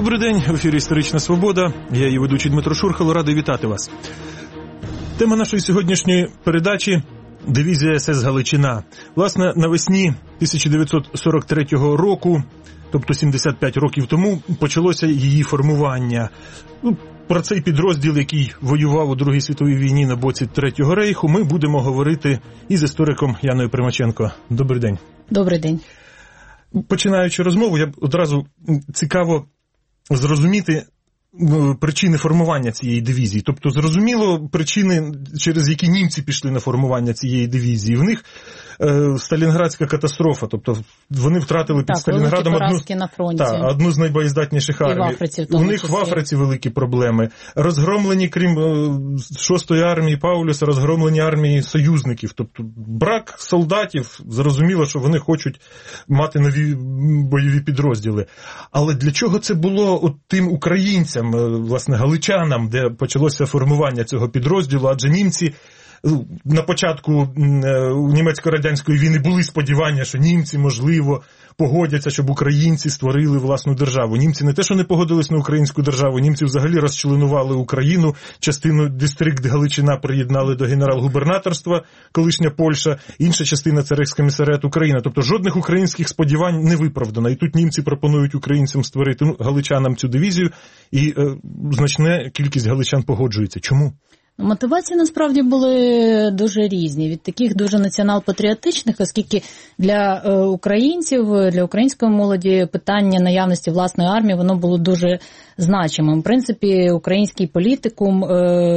Добрий день, в ефірі «Історична свобода». Я її ведучий Дмитро Шурхало, радий вітати вас. Тема нашої сьогоднішньої передачі – дивізія СС «Галичина». Власне, навесні 1943 року, тобто 75 років тому, почалося її формування. Про цей підрозділ, який воював у Другій світовій війні на боці Третього рейху, ми будемо говорити із істориком Яною Примаченко. Добрий день. Добрий день. Починаючи розмову, я одразу цікаво зрозуміти причини формування цієї дивізії. Тобто, зрозуміло, причини, через які німці пішли на формування цієї дивізії. В них Сталінградська катастрофа, тобто вони втратили під Сталінградом одну з найбоєздатніших армій. У них в Африці великі проблеми. Розгромлені, крім 6-ї армії Паулюса, розгромлені армії союзників. Тобто брак солдатів, зрозуміло, що вони хочуть мати нові бойові підрозділи. Але для чого це було тим українцям, власне, галичанам, де почалося формування цього підрозділу? Адже німці на початку німецько-радянської війни були сподівання, що німці, можливо, погодяться, щоб українці створили власну державу. Німці не те, що не погодились на українську державу, німці взагалі розчленували Україну, частину дистрикт Галичина приєднали до генерал-губернаторства, колишня Польща, інша частина – це Рейхскомісаріат Україна. Тобто жодних українських сподівань не виправдано. І тут німці пропонують українцям створити, галичанам цю дивізію, і значна кількість галичан погоджується. Чому? Мотивації, насправді, були дуже різні. Від таких дуже націонал-патріотичних, оскільки для українців, для української молоді питання наявності власної армії, воно було дуже значимим. В принципі, український політикум,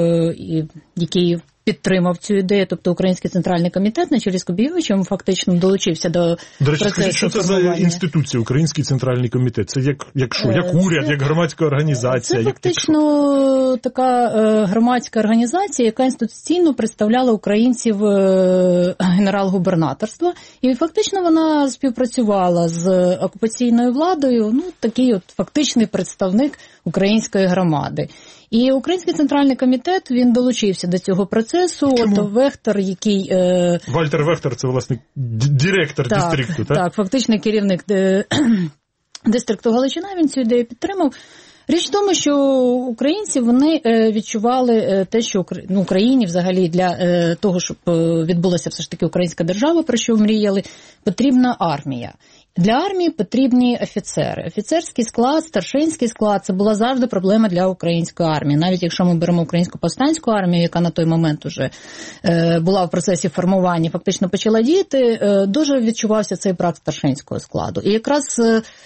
який підтримав цю ідею, тобто Український центральний комітет на чолі з Кубійовичем фактично долучився до процесу. Скажіть, що це за інституція, Український центральний комітет? Це як уряд, як громадська організація? Це фактично така громадська організація, яка інституційно представляла українців генерал-губернаторства, і фактично вона співпрацювала з окупаційною владою, такий фактичний представник української громади. І Український центральний комітет, він долучився до цього процесу. Отто Вехтер, який... Вальтер Вехтер, це, власне, директор дистрикту, так? Так, фактичний керівник дистрикту Галичина, він цю ідею підтримав. Річ в тому, що українці, вони відчували те, що Україні взагалі для того, щоб відбулася все ж таки українська держава, про що мріяли, потрібна армія. Для армії потрібні офіцери. Офіцерський склад, старшинський склад – це була завжди проблема для української армії. Навіть якщо ми беремо українську повстанську армію, яка на той момент уже була в процесі формування, фактично почала діяти, дуже відчувався цей брак старшинського складу. І якраз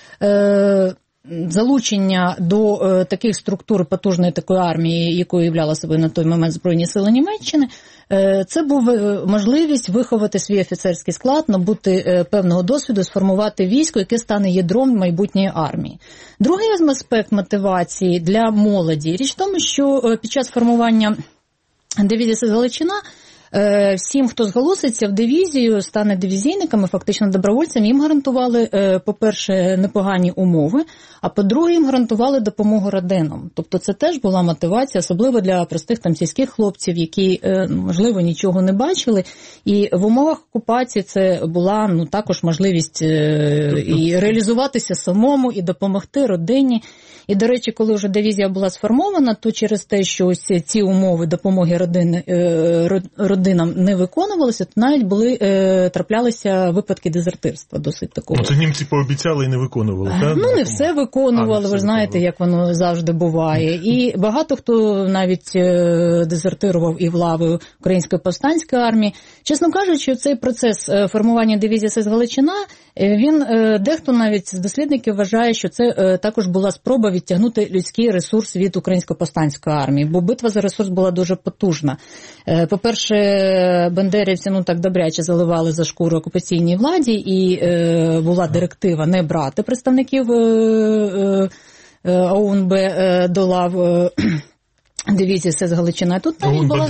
залучення до таких структур потужної такої армії, якою являла собою на той момент Збройні сили Німеччини, це був можливість виховати свій офіцерський склад, набути певного досвіду, сформувати військо, яке стане ядром майбутньої армії. Другий аспект мотивації для молоді. Річ в тому, що під час формування дивізії СС «Галичина» всім, хто зголоситься в дивізію, стане дивізійниками, фактично добровольцями, їм гарантували, по-перше, непогані умови, а по-друге, їм гарантували допомогу родинам. Тобто це теж була мотивація, особливо для простих сільських хлопців, які, можливо, нічого не бачили. І в умовах окупації це була також можливість і реалізуватися самому, і допомогти родині. І, до речі, коли вже дивізія була сформована, то через те, що ось ці умови допомоги родинам не виконувалися, то навіть траплялися випадки дезертирства досить такого. Це німці пообіцяли і не виконували, так? Не все виконували, ви знаєте, як воно завжди буває. І багато хто навіть дезертирував і в лави Української повстанської армії. Чесно кажучи, цей процес формування дивізії СС «Галичина», він, дехто навіть з дослідників вважає, що це також була спроба відтягнути людський ресурс від Української повстанської армії, бо битва за ресурс була дуже потужна. По-перше, бандерівці так добряче заливали за шкуру окупаційній владі, і була директива не брати представників ОУН-Б до лав дивізії СС Галичина. Тут навіть була,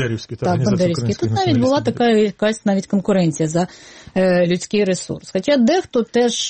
Тут навіть була така якась навіть конкуренція за людський ресурс. Хоча дехто теж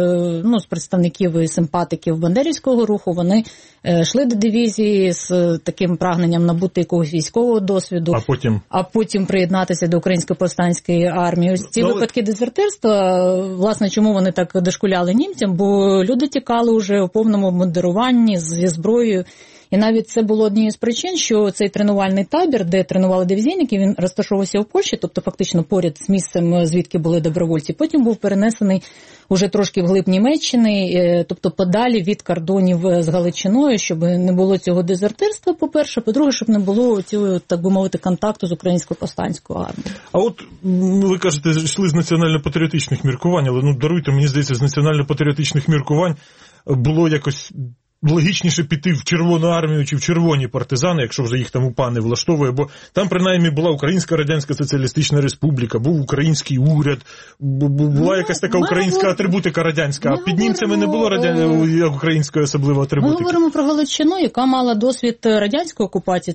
з представників і симпатиків бандерівського руху, вони йшли до дивізії з таким прагненням набути якогось військового досвіду, а потім приєднатися до Української повстанської армії. Ось ці випадки дезертирства, власне, чому вони так дошкуляли німцям, бо люди тікали вже у повному обмундируванні зі зброєю. І навіть це було однією з причин, що цей тренувальний табір, де тренували дивізійники, він розташовувався у Польщі, тобто фактично поряд з місцем, звідки були добровольці. Потім був перенесений уже трошки вглиб Німеччини, тобто подалі від кордонів з Галичиною, щоб не було цього дезертирства, по-перше, по-друге, щоб не було цього, так би мовити, контакту з Українською повстанською армією. А от ви кажете, йшли з національно-патріотичних міркувань, але, даруйте, мені здається, з національно-патріотичних міркувань було якось логічніше піти в Червону армію чи в червоні партизани, якщо вже їх там УПА не влаштовує, бо там принаймні була Українська Радянська Соціалістична Республіка, був український уряд, була якась така українська атрибутика радянська, а під німцями не було української особливої атрибутики. Ми говоримо про Галичину, яка мала досвід радянської окупації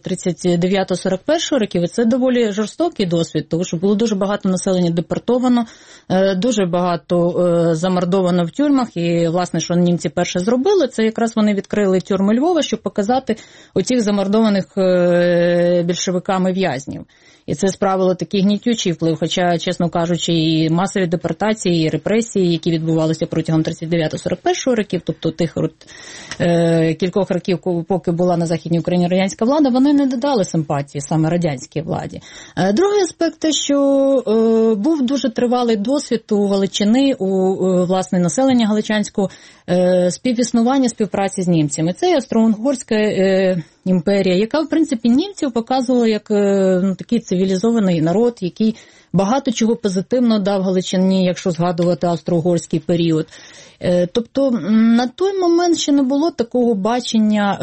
39-41 років, і це доволі жорстокий досвід, тому що було дуже багато населення депортовано, дуже багато замордовано в тюрмах, і, власне, що німці перше зробили, це якраз вони відкрили тюрми Львова, щоб показати оцих замордованих більшовиками в'язнів. І це справило такий гнітючий вплив, хоча, чесно кажучи, і масові депортації, і репресії, які відбувалися протягом 39-41 років, тобто тих кількох років, поки була на Західній Україні радянська влада, вони не додали симпатії саме радянській владі. Другий аспект те, що був дуже тривалий досвід у Галичини, у власне населення галичанського, співіснування, співпраці з німцями. Це Австро-Угорська імперія, яка, в принципі, німців показувала як такий цивілізований народ, який багато чого позитивно дав Галичині, якщо згадувати австро-угорський період. Тобто на той момент ще не було такого бачення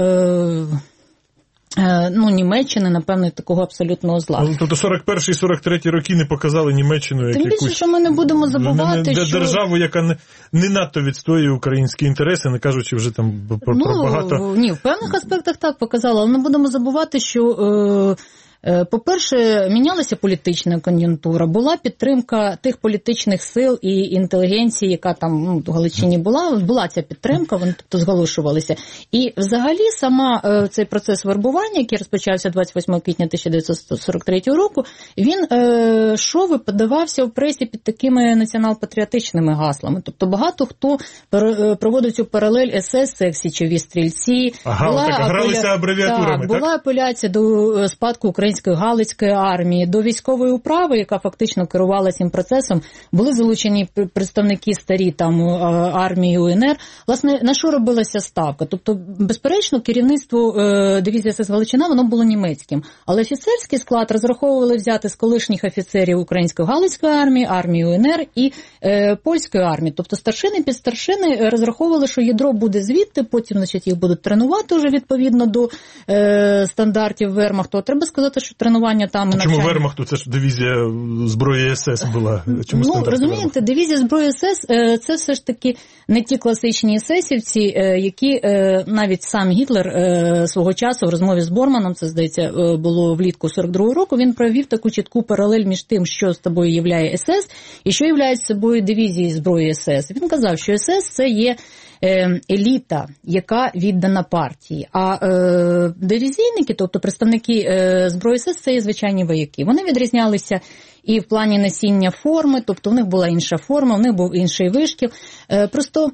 Німеччини, напевно, такого абсолютного зла. Тобто 41-43 роки не показали Німеччину як якусь... Тим більше, що ми не будемо забувати, що... державу, яка не надто відстоює українські інтереси, не кажучи вже там про багато... Ні, в певних аспектах так показала, але не будемо забувати, що... По-перше, мінялася політична кон'юнктура, була підтримка тих політичних сил і інтелігенції, яка там в Галичині була ця підтримка, вони тобто зголошувалися. І взагалі сама цей процес вербування, який розпочався 28 квітня 1943 року, він йшов і подавався в пресі під такими націонал-патріотичними гаслами. Тобто багато хто проводив цю паралель СС, це січові стрільці. Гралися абревіатурами, так? Була апеляція до спадку Української Галицької армії, до військової управи, яка фактично керувала цим процесом, були залучені представники старі там армії УНР. Власне, на що робилася ставка? Тобто, безперечно, керівництво дивізії СС Галичина, воно було німецьким. Але офіцерський склад розраховували взяти з колишніх офіцерів Української Галицької армії, армії УНР і польської армії. Тобто, старшини, підстаршини розраховували, що ядро буде звідти, потім, значить, їх будуть тренувати вже відповідно до стандартів Вермахту. Треба сказати, що тренування там... Чому Вермахту? Це ж дивізія зброї СС була. Чому розумієте, дивізія зброї СС – це все ж таки не ті класичні есесівці, які навіть сам Гітлер свого часу в розмові з Борманом, це, здається, було влітку 42-го року, він провів таку чітку паралель між тим, що з тобою являє СС і що являє собою дивізії зброї СС. Він казав, що СС – це є еліта, яка віддана партії. А дивізійники, тобто представники зброї СС, це є звичайні вояки. Вони відрізнялися і в плані носіння форми, тобто в них була інша форма, в них був інший вишкіл. Просто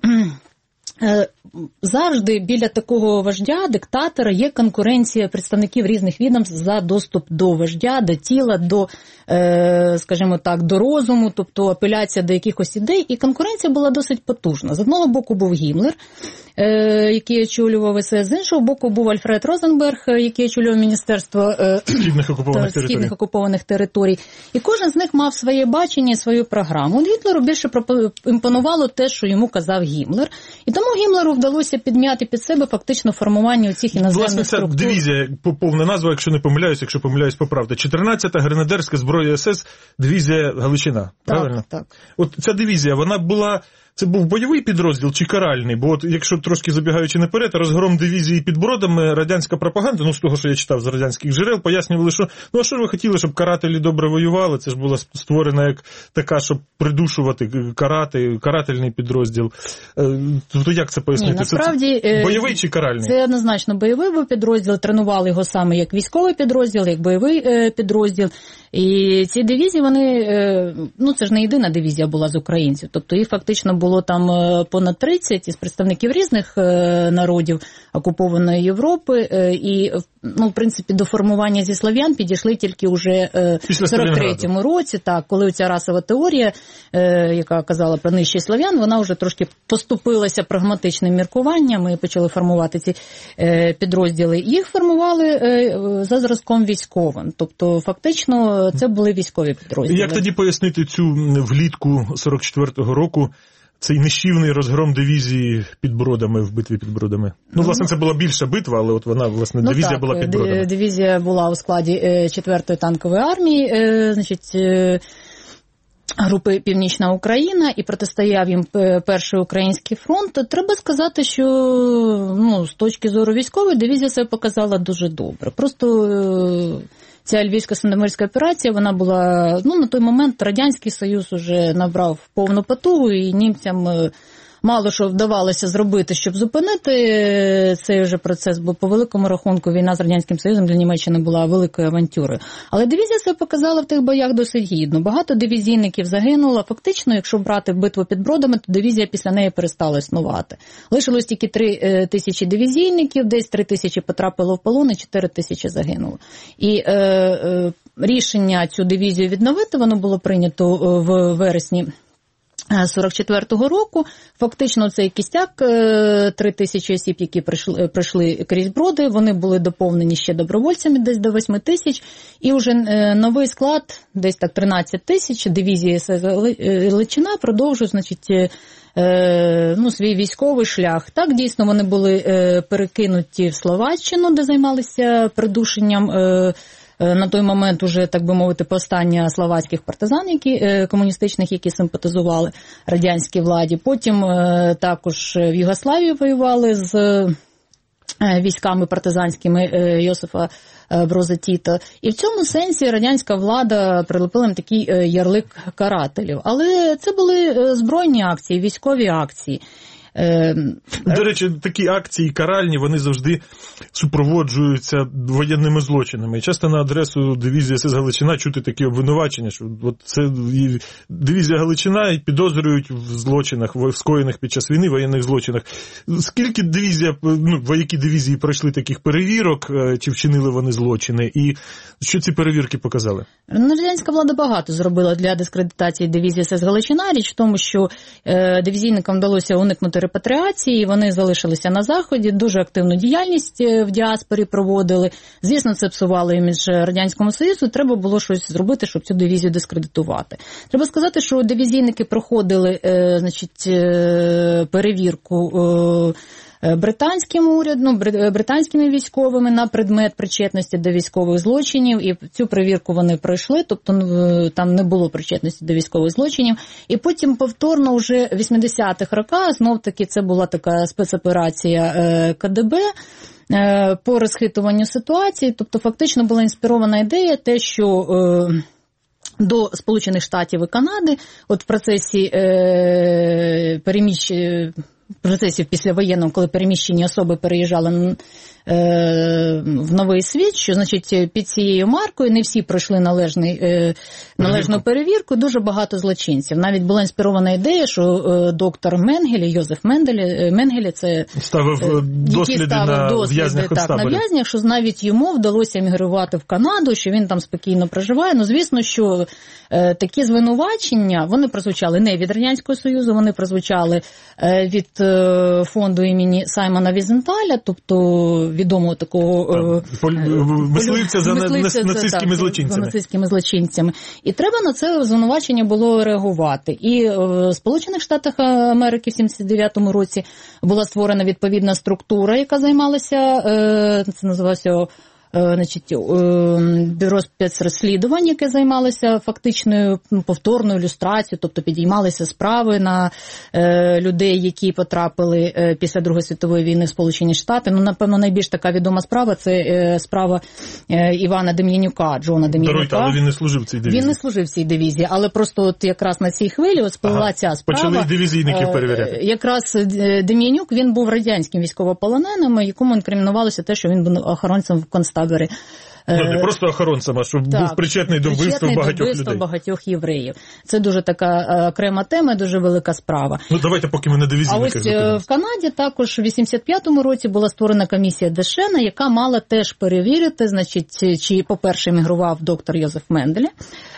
завжди біля такого вождя, диктатора, є конкуренція представників різних відомств за доступ до вождя, до тіла, до, скажімо так, до розуму, тобто апеляція до якихось ідей. І конкуренція була досить потужна. З одного боку був Гіммлер, який очолював СС, з іншого боку був Альфред Розенберг, який очолював Міністерство Східних окупованих територій. І кожен з них мав своє бачення, свою програму. От Гітлеру більше імпонувало те, що йому казав Гіммлер. І тому Гіммлеру вдалося підм'яти під себе фактично формування цих іноземних структур. Власне, ця дивізія, повна назва, якщо помиляюсь, поправте. 14-та гренадерська зброя СС, дивізія Галичина. Правильно? Так. От ця дивізія, вона була це був бойовий підрозділ чи каральний? Бо от, якщо трошки забігаючи наперед, розгром дивізії під Бродами, радянська пропаганда, з того, що я читав з радянських джерел, пояснювали, що а що ж ви хотіли, щоб карателі добре воювали? Це ж була створена як така, щоб придушувати, карательний підрозділ. Тобто як це пояснити? Ні, насправді, це бойовий чи каральний? Це однозначно бойовий був підрозділ, тренували його саме як військовий підрозділ, як бойовий підрозділ. І ці дивізії, вони, це ж не єдина дивізія була з українців, тобто їх фактично було там понад 30 із представників різних народів окупованої Європи, і, в принципі, до формування зі слав'ян підійшли тільки вже в 43-му році, так, коли ця расова теорія, яка казала про нижчість слав'ян, вона вже трошки поступилася прагматичним міркуванням і почали формувати ці підрозділи. Їх формували за зразком військовим, тобто фактично це були військові підрозділи. Як тоді пояснити цю влітку 44-го року цей нищівний розгром дивізії під Бродами, в битві під Бродами? Власне, це була більша битва, але от вона, власне, дивізія була під Бродами. Дивізія була у складі 4-ї танкової армії, групи Північна Україна, і протистояв їм Перший український фронт. Треба сказати, що з точки зору військової дивізія себе показала дуже добре. Просто ця Львівсько-Сандомирська операція, вона була, на той момент Радянський Союз уже набрав повну потугу, і німцям мало що вдавалося зробити, щоб зупинити цей вже процес, бо по великому рахунку війна з Радянським Союзом для Німеччини була великою авантюрою. Але дивізія себе показала в тих боях досить гідно. Багато дивізійників загинуло. Фактично, якщо брати битву під Бродами, то дивізія після неї перестала існувати. Лишилось тільки 3 тисячі дивізійників, десь 3 тисячі потрапило в полон і 4 тисячі загинуло. І рішення цю дивізію відновити, воно було прийнято в вересні 44-го року. Фактично цей кістяк, 3 тисячі осіб, які пройшли крізь Броди, вони були доповнені ще добровольцями десь до 8 тисяч, і вже новий склад, десь так 13 тисяч, дивізії Галичина продовжує, свій військовий шлях. Так, дійсно, вони були перекинуті в Словаччину, де займалися придушенням на той момент уже, так би мовити, повстання словацьких партизан, комуністичних, які симпатизували радянській владі. Потім також в Югославії воювали з військами партизанськими Йосифа Броза Тіта. І в цьому сенсі радянська влада прилепила їм такий ярлик карателів. Але це були збройні акції, військові акції. До речі, такі акції каральні, вони завжди супроводжуються воєнними злочинами. І часто на адресу дивізії СС Галичина чути такі обвинувачення, що от це дивізія Галичина і підозрюють в злочинах, в скоєних під час війни, воєнних злочинах. Скільки вояки дивізії пройшли таких перевірок, чи вчинили вони злочини, і що ці перевірки показали? Радянська влада багато зробила для дискредитації дивізії СС Галичина. Річ в тому, що дивізійникам вдалося уникнути репатріації, вони залишилися на Заході, дуже активну діяльність в діаспорі проводили. Звісно, це псувало імідж Радянському Союзу, треба було щось зробити, щоб цю дивізію дискредитувати. Треба сказати, що дивізійники проходили перевірку британським урядом, британськими військовими на предмет причетності до військових злочинів, і цю перевірку вони пройшли, тобто там не було причетності до військових злочинів. І потім повторно вже в 80-х роках, знов-таки це була така спецоперація КДБ, по розхитуванню ситуації, тобто фактично була інспірована ідея те, що до Сполучених Штатів і Канади от в процесі процесів післявоєнного, коли переміщені особи переїжджали в новий світ, що, під цією маркою не всі пройшли належну перевірку, дуже багато злочинців. Навіть була інспірована ідея, що доктор Менгелі, Йозеф Менгелі, це ставив досліди на в'язнях концтаборів. На в'язнях, що навіть йому вдалося емігрувати в Канаду, що він там спокійно проживає. Звісно, що такі звинувачення, вони прозвучали не від Радянського Союзу, вони прозвучали від фонду імені Саймона Візенталя, тобто відомого такого мисливця за нацистськими злочинцями. За нацистськими злочинцями. І треба на це звинувачення було реагувати. І в Сполучених Штатах Америки в 79-му році була створена відповідна структура, яка займалася, це називалося бюро спецрозслідувань, яке займалося фактичною повторною люстрацією, тобто підіймалися справи на людей, які потрапили після Другої світової війни в Сполучені Штати. Ну, напевно, найбільш така відома справа – це справа Івана Дем'янюка, Джона Дем'янюка. Даруйте, але він не служив в цій дивізії. Він не служив в цій дивізії, але просто от якраз на цій хвилі от спливла ця справа. Почали дивізійників перевіряти. Якраз Дем'янюк, він був радянським військовополоненим, якому інкримінувалося те, що він був охоронцем в концтаборі. Не просто охоронцем, а що був причетний до вбивства багатьох євреїв. Це дуже така окрема тема, дуже велика справа. Ну, давайте, поки ми на дивізійниках зупинимося. А ось в Канаді також в 85-му році була створена комісія Дешена, яка мала теж перевірити, значить, чи, по-перше, емігрував доктор Йозеф Менделе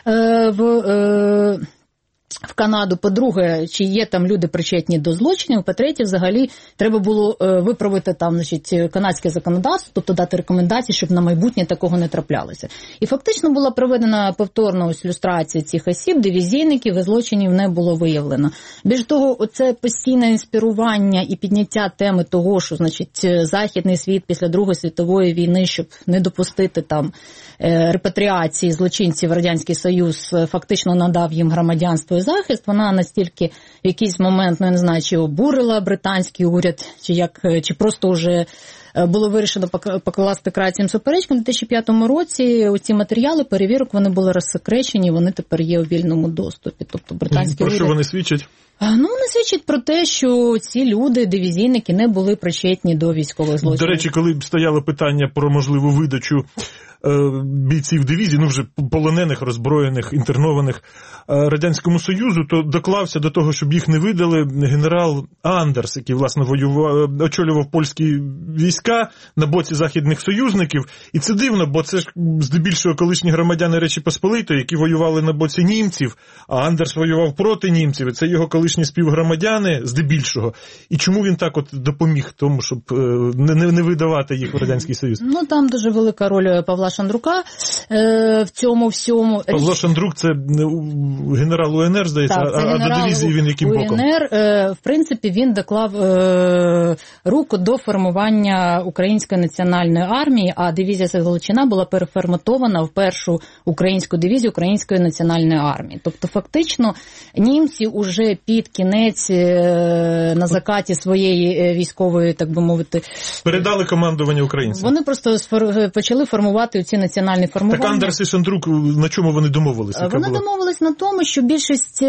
в Канаду, по-друге, чи є там люди причетні до злочинів, по-третє, взагалі, треба було виправити там, значить, канадське законодавство, тобто дати рекомендації, щоб на майбутнє такого не траплялося. І фактично була проведена повторна ось люстрація цих осіб, дивізійників, і злочинів не було виявлено. Більш того, оце постійне інспірування і підняття теми того, що, значить, західний світ після Другої світової війни, щоб не допустити там репатріації злочинців в Радянський Союз, фактично надав їм громадянство і захист, вона настільки в якийсь момент, ну, я не знаю, чи обурила британський уряд, чи просто вже було вирішено покласти край цим суперечкам. У 2005 році ці матеріали перевірок, вони були розсекречені, вони тепер є у вільному доступі. Тобто британський уряд... Про що вони свідчать? Ну, вони свідчать про те, що ці люди, дивізійники, не були причетні до військових злочинів. До речі, коли стояло питання про можливу видачу бійців дивізії, ну вже полонених, роззброєних, інтернованих Радянському Союзу, то доклався до того, щоб їх не видали генерал Андерс, який, власне, очолював польські війська на боці західних союзників. І це дивно, бо це ж здебільшого колишні громадяни Речі Посполитої, які воювали на боці німців, а Андерс воював проти німців, і це його колишні співгромадяни здебільшого. І чому він так от допоміг тому, щоб не видавати їх в Радянський Союз? Ну, там дуже велика роль Павла Шандрука в цьому всьому. Павло Шандрук – це генерал УНР, здається, так, а до дивізії він яким боком? УНР, в принципі, він доклав руку до формування Української національної армії, а дивізія Галичина була переформатована в першу українську дивізію Української національної армії. Тобто, фактично, німці уже під кінець на закаті своєї військової, так би мовити, передали командування українцям. Вони просто почали формувати ці національні формування. Так Андерс і Шандрук, на чому вони домовилися? Вони домовились на тому, що більшість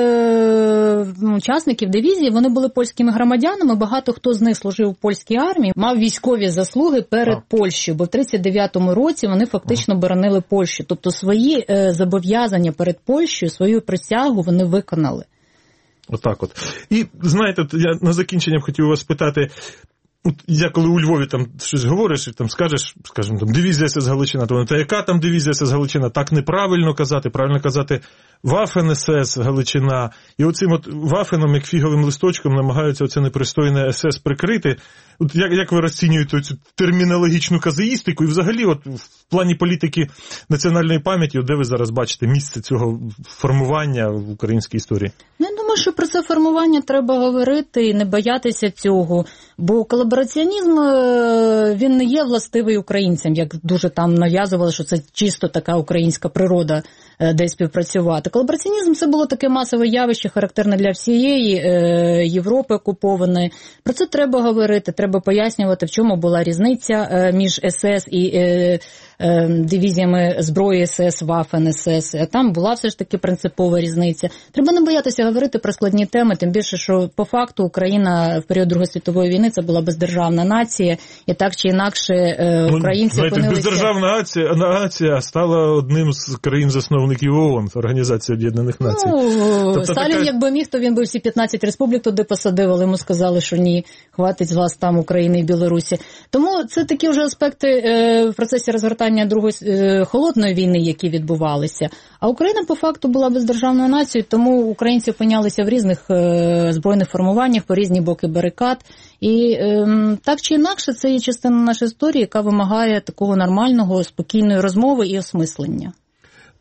учасників дивізії, вони були польськими громадянами, багато хто з них служив у польській армії, мав військові заслуги перед Польщею, бо в 1939 році вони фактично боронили Польщу. Тобто свої зобов'язання перед Польщею, свою присягу вони виконали. Отак от. І, знаєте, я на закінчення хотів вас питати, я коли у Львові там щось говориш і там скажеш, скажімо, там дивізія СС Галичина, то та яка там дивізія СС Галичина? Так неправильно казати, правильно казати Вафен СС Галичина. І оцим от Вафеном, як фіговим листочком, намагаються оце непристойне СС прикрити. От як ви розцінюєте цю термінологічну казеїстику і взагалі от в плані політики національної пам'яті, де ви зараз бачите місце цього формування в українській історії? Я думаю, що про це формування треба говорити і не боятися цього, бо колабораціонізм, він не є властивий українцям, як дуже там нав'язували, що це чисто така українська природа, де співпрацювати. Колабораціонізм – це було таке масове явище, характерне для всієї Європи окупованої. Про це треба говорити, треба пояснювати, в чому була різниця між СС і дивізіями зброї СС, Вафен СС. Там була все ж таки принципова різниця. Треба не боятися говорити про складні теми, тим більше, що по факту Україна в період Другої світової війни це була бездержавна нація, і так чи інакше українці опинилися... Бездержавна нація стала одним з країн-засновників ООН, Організації Об'єднаних Націй. Тобто Сталін, якби міг, то він би всі 15 республік туди посадив, але йому сказали, що ні, хватить з вас там України і Білорусі. Тому це такі вже аспекти в процесі розгортання Другої холодної війни, які відбувалися. А Україна по факту була бездержавною нацією, тому українці опинялися в різних збройних формуваннях, по різні боки барикад. І так чи інакше, це є частина нашої історії, яка вимагає такого нормального, спокійної розмови і осмислення.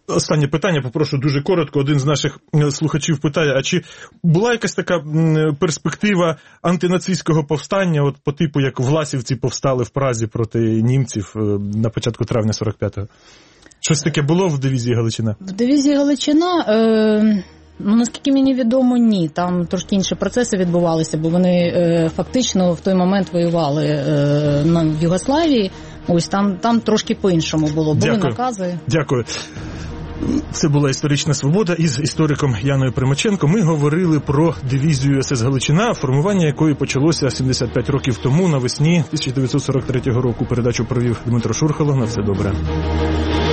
Останнє питання, попрошу дуже коротко. Один з наших слухачів питає, а чи була якась така перспектива антинацистського повстання, от по типу, як власівці повстали в Празі проти німців на початку травня 45-го? Щось таке було в дивізії Галичина? В дивізії Галичина, наскільки мені відомо, ні. Там трошки інші процеси відбувалися, бо вони фактично в той момент воювали в Югославії. Ось там трошки по-іншому було. Були накази. Дякую. Це була «Історична свобода» із істориком Яною Примаченко. Ми говорили про дивізію СС Галичина, формування якої почалося 75 років тому, навесні 1943 року. Передачу провів Дмитро Шурхало. На все добре.